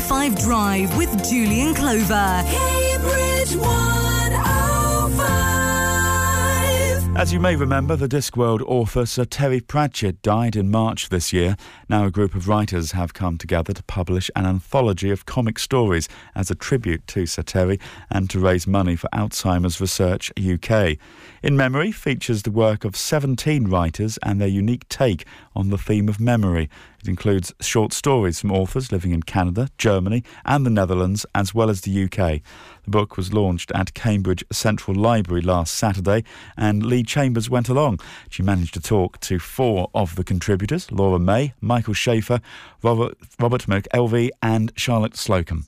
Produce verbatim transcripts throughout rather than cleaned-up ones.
five Drive with Julian Clover. Cambridge one oh five. As you may remember, the Discworld author Sir Terry Pratchett died in March this year. Now a group of writers have come together to publish an anthology of comic stories as a tribute to Sir Terry and to raise money for Alzheimer's Research U K. In Memory features the work of seventeen writers and their unique take on the theme of memory. It includes short stories from authors living in Canada, Germany and the Netherlands, as well as the U K. The book was launched at Cambridge Central Library last Saturday, and Lee Chambers went along. She managed to talk to four of the contributors: Laura May, Michael Schaefer, Robert, Robert McElvey and Charlotte Slocum.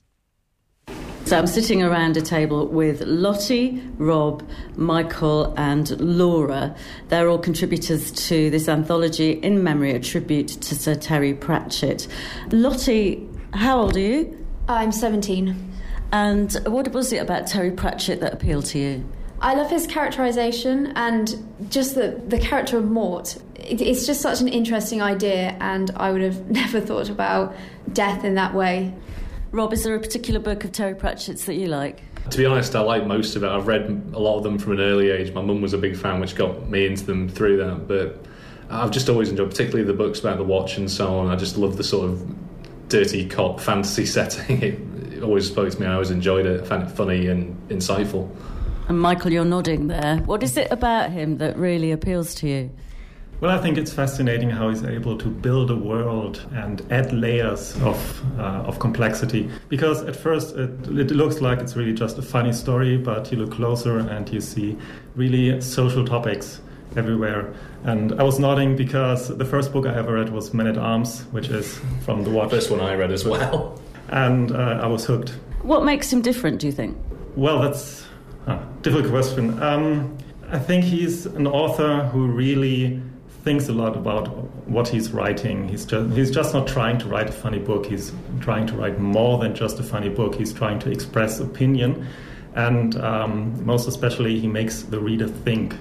So I'm sitting around a table with Lottie, Rob, Michael and Laura. They're all contributors to this anthology In Memory, a tribute to Sir Terry Pratchett. Lottie, how old are you? I'm seventeen. And what was it about Terry Pratchett that appealed to you? I love his characterisation and just the, the character of Mort. It, it's just such an interesting idea, and I would have never thought about death in that way. Rob, is there a particular book of Terry Pratchett's that you like? To be honest, I like most of it. I've read a lot of them from an early age. My mum was a big fan, which got me into them through that. But I've just always enjoyed, particularly the books about the Watch and so on. I just love the sort of dirty cop fantasy setting. It, it always spoke to me. I always enjoyed it. I found it funny and insightful. And Michael, you're nodding there. What is it about him that really appeals to you? Well, I think it's fascinating how he's able to build a world and add layers of uh, of complexity. Because at first it, it looks like it's really just a funny story, but you look closer and you see really social topics everywhere. And I was nodding because the first book I ever read was Men at Arms, which is from The Watch. First one I read as well. And uh, I was hooked. What makes him different, do you think? Well, that's a difficult question. Um, I think he's an author who really thinks a lot about what he's writing. He's just he's just not trying to write a funny book. He's trying to write more than just a funny book. He's trying to express opinion, and um, most especially, he makes the reader think.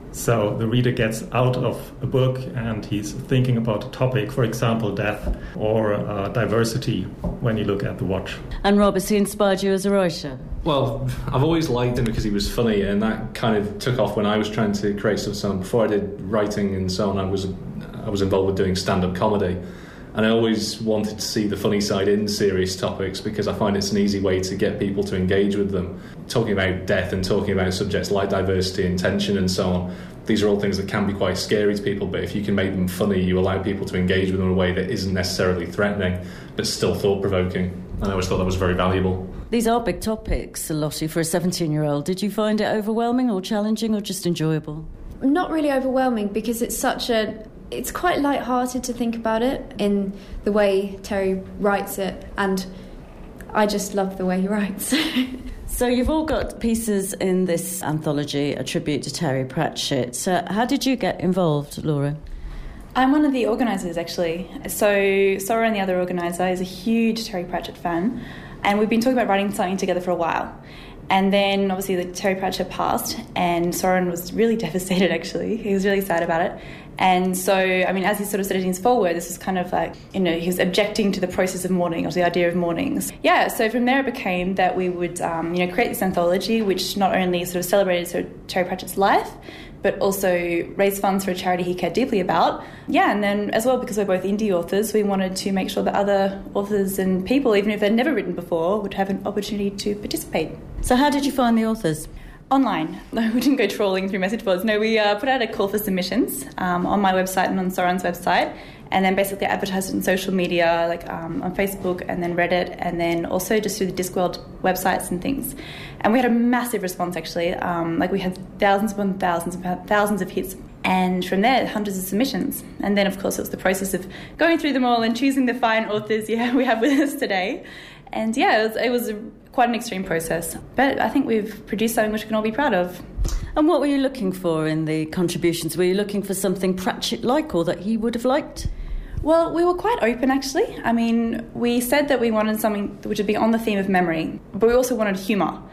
So the reader gets out of a book and he's thinking about a topic, for example, death or uh, diversity, when you look at The Watch. And Rob, has he inspired you as a writer? Well, I've always liked him because he was funny, and that kind of took off when I was trying to create stuff. So before I did writing and so on, I was I was involved with doing stand-up comedy, and I always wanted to see the funny side in serious topics because I find it's an easy way to get people to engage with them. Talking about death and talking about subjects like diversity and tension and so on, these are all things that can be quite scary to people, but if you can make them funny, you allow people to engage with them in a way that isn't necessarily threatening, but still thought-provoking. And I always thought that was very valuable. These are big topics, Lottie, for a seventeen-year-old. Did you find it overwhelming or challenging or just enjoyable? Not really overwhelming, because it's such a... It's quite light-hearted to think about it in the way Terry writes it, and I just love the way he writes. So you've all got pieces in this anthology, a tribute to Terry Pratchett. So how did you get involved, Laura? I'm one of the organisers, actually. So Sora and the other organiser is a huge Terry Pratchett fan, and we've been talking about writing something together for a while. And then, obviously, the Terry Pratchett passed, and Soren was really devastated, actually. He was really sad about it. And so, I mean, as he sort of said in his foreword, this was kind of like, you know, he was objecting to the process of mourning, or the idea of mournings. Yeah, so from there it became that we would, um, you know, create this anthology, which not only sort of celebrated sort of Terry Pratchett's life, but also raise funds for a charity he cared deeply about. Yeah, and then as well, because we're both indie authors, we wanted to make sure that other authors and people, even if they'd never written before, would have an opportunity to participate. So how did you find the authors? Online. No, we didn't go trawling through message boards. No, we uh, put out a call for submissions um, on my website and on Soren's website, and then basically advertised it in social media, like um, on Facebook and then Reddit, and then also just through the Discworld websites and things. And we had a massive response, actually. Um, like we had thousands upon thousands and thousands of hits. And from there, hundreds of submissions. And then, of course, it was the process of going through them all and choosing the fine authors yeah, we have with us today. And yeah, it was, it was a, quite an extreme process. But I think we've produced something which we can all be proud of. And what were you looking for in the contributions? Were you looking for something Pratchett-like or that he would have liked? Well, we were quite open, actually. I mean, we said that we wanted something which would be on the theme of memory, but we also wanted humour.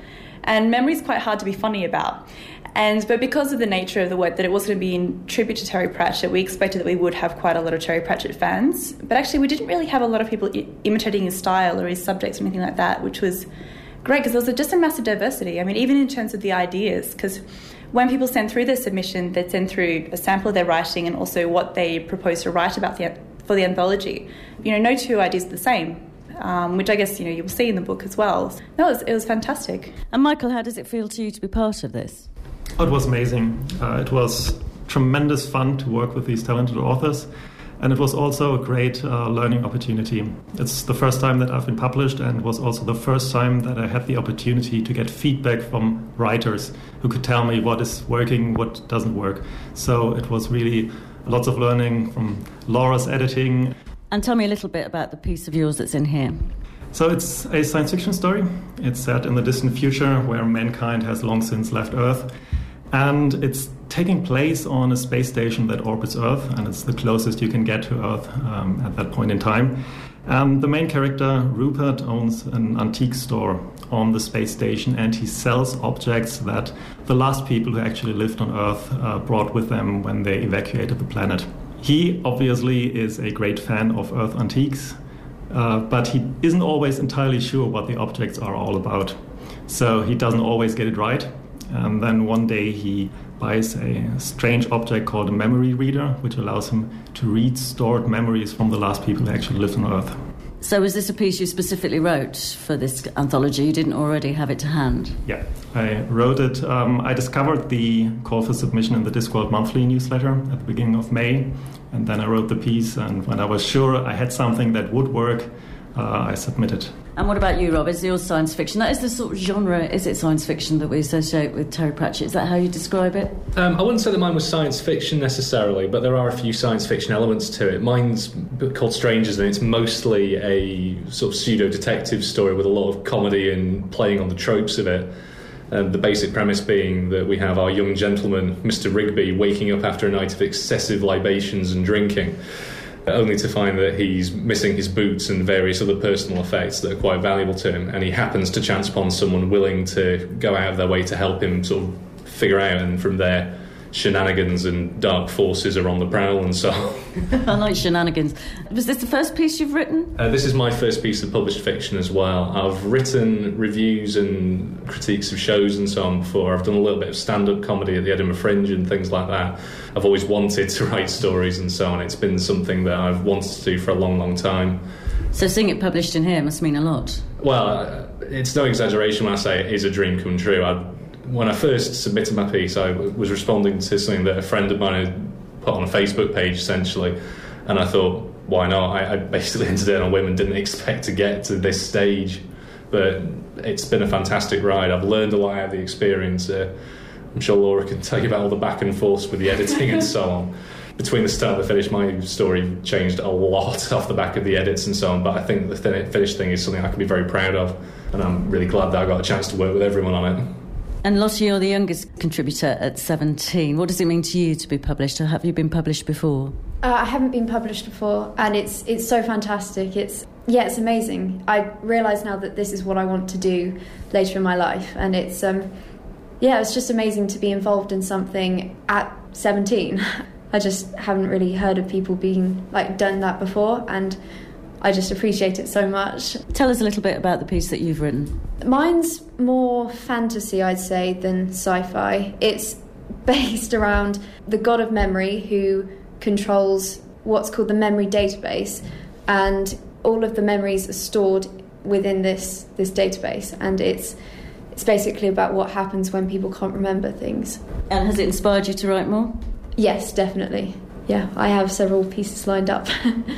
And memory is quite hard to be funny about. And but because of the nature of the work, that it was going to be in tribute to Terry Pratchett, we expected that we would have quite a lot of Terry Pratchett fans. But actually, we didn't really have a lot of people I- imitating his style or his subjects or anything like that, which was great because there was just a massive diversity. I mean, even in terms of the ideas, because when people send through their submission, they send through a sample of their writing and also what they propose to write about the, for the anthology. You know, no two ideas are the same. Um, which I guess, you know, you'll see in the book as well. No, it was, it was fantastic. And Michael, how does it feel to you to be part of this? Oh, it was amazing. Uh, it was tremendous fun to work with these talented authors, and it was also a great uh, learning opportunity. It's the first time that I've been published, and it was also the first time that I had the opportunity to get feedback from writers who could tell me what is working, what doesn't work. So it was really lots of learning from Laura's editing. And tell me a little bit about the piece of yours that's in here. So it's a science fiction story. It's set in the distant future where mankind has long since left Earth. And it's taking place on a space station that orbits Earth, and it's the closest you can get to Earth um, at that point in time. Um, the main character, Rupert, owns an antique store on the space station, and he sells objects that the last people who actually lived on Earth uh, brought with them when they evacuated the planet. He obviously is a great fan of Earth antiques, uh, but he isn't always entirely sure what the objects are all about. So he doesn't always get it right. And then one day he buys a strange object called a memory reader, which allows him to read stored memories from the last people who actually lived on Earth. So was this a piece you specifically wrote for this anthology? You didn't already have it to hand? Yeah, I wrote it. Um, I discovered the call for submission in the Discworld Monthly newsletter at the beginning of May, and then I wrote the piece, and when I was sure I had something that would work, uh, I submitted. And what about you, Rob? Is yours science fiction? That is the sort of genre, is it science fiction that we associate with Terry Pratchett? Is that how you describe it? Um, I wouldn't say that mine was science fiction necessarily, but there are a few science fiction elements to it. Mine's called Strangers, and it's mostly a sort of pseudo-detective story with a lot of comedy and playing on the tropes of it. Um, the basic premise being that we have our young gentleman, Mister Rigby, waking up after a night of excessive libations and drinking, only to find that he's missing his boots and various other personal effects that are quite valuable to him, and he happens to chance upon someone willing to go out of their way to help him sort of figure out, and from there shenanigans and dark forces are on the prowl and so on. I like shenanigans. Was this the first piece you've written? Uh, this is my first piece of published fiction as well. I've written reviews and critiques of shows and so on before. I've done a little bit of stand-up comedy at the Edinburgh Fringe and things like that. I've always wanted to write stories and so on. It's been something that I've wanted to do for a long, long time. So seeing it published in here must mean a lot. Well, uh, it's no exaggeration when I say it is a dream come true. I When I first submitted my piece, I was responding to something that a friend of mine had put on a Facebook page, essentially, and I thought, why not? I, I basically entered it on a whim and didn't expect to get to this stage, but it's been a fantastic ride. I've learned a lot out of the experience. Uh, I'm sure Laura can tell you about all the back and forth with the editing and so on. Between the start and the finish, my story changed a lot off the back of the edits and so on, but I think the th- finished thing is something I can be very proud of, and I'm really glad that I got a chance to work with everyone on it. And Lottie, you're the youngest contributor at seventeen. What does it mean to you to be published, or have you been published before? Uh, I haven't been published before, and it's it's so fantastic. It's yeah, it's amazing. I realise now that this is what I want to do later in my life, and it's um, yeah, it's just amazing to be involved in something at seventeen. I just haven't really heard of people being like done that before, and I just appreciate it so much. Tell us a little bit about the piece that you've written. Mine's more fantasy, I'd say, than sci-fi. It's based around the god of memory who controls what's called the memory database, and all of the memories are stored within this this database, and it's it's basically about what happens when people can't remember things. And has it inspired you to write more? Yes, definitely. Yeah, I have several pieces lined up.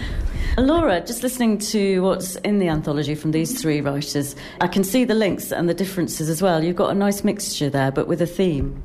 Laura, just listening to what's in the anthology from these three writers, I can see the links and the differences as well. You've got a nice mixture there, but with a theme.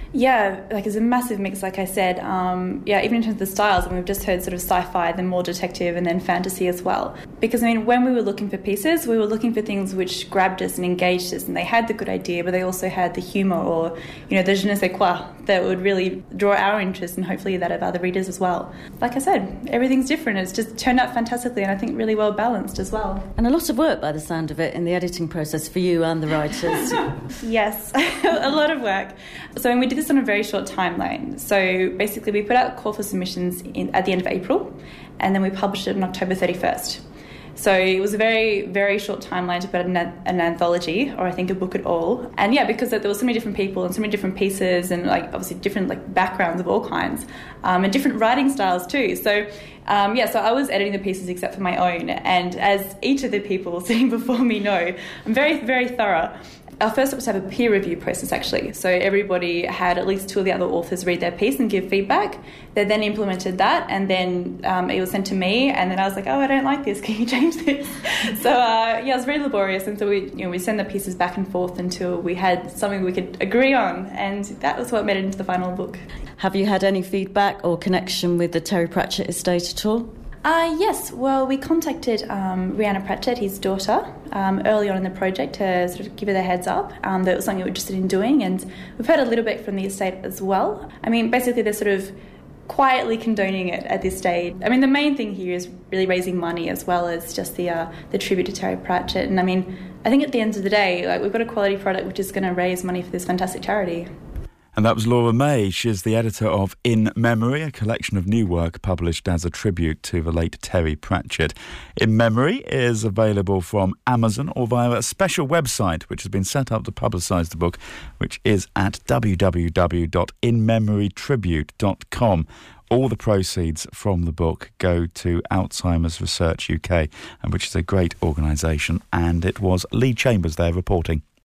Yeah, like it's a massive mix, like I said. Um, yeah, even in terms of the styles, and we've just heard sort of sci-fi, then more detective, and then fantasy as well. Because, I mean, when we were looking for pieces, we were looking for things which grabbed us and engaged us, and they had the good idea, but they also had the humour or, you know, the je ne sais quoi that would really draw our interest and hopefully that of other readers as well. Like I said, everything's different. It's just turned out fantastically, and I think really well balanced as well. And a lot of work by the sound of it in the editing process for you and the writers. Yes, a lot of work. So when we did this on a very short timeline. So basically we put out a call for submissions in, at the end of April, and then we published it on October thirty-first. So it was a very, very short timeline to put an, an anthology, or I think a book at all. And yeah, because there were so many different people and so many different pieces and like obviously different like backgrounds of all kinds, um, and different writing styles too. So um, yeah, so I was editing the pieces except for my own. And as each of the people sitting before me know, I'm very, very thorough. Our first step was to have a peer review process, actually. So everybody had at least two of the other authors read their piece and give feedback. They then implemented that, and then um, it was sent to me, and then I was like, oh, I don't like this. Can you change this? so, uh, yeah, it was very laborious, and so we, you know, we send the pieces back and forth until we had something we could agree on, and that was what made it into the final book. Have you had any feedback or connection with the Terry Pratchett estate at all? Uh, yes, well, we contacted um, Rhianna Pratchett, his daughter, um, early on in the project to sort of give her the heads up um, that it was something we were interested in doing, and we've heard a little bit from the estate as well. I mean, basically they're sort of quietly condoning it at this stage. I mean, the main thing here is really raising money as well as just the uh, the tribute to Terry Pratchett, and I mean, I think at the end of the day, like we've got a quality product which is going to raise money for this fantastic charity. And that was Laura May. She's the editor of In Memory, a collection of new work published as a tribute to the late Terry Pratchett. In Memory is available from Amazon or via a special website which has been set up to publicise the book, which is at w w w dot in memory tribute dot com. All the proceeds from the book go to Alzheimer's Research U K, which is a great organisation, and it was Lee Chambers there reporting.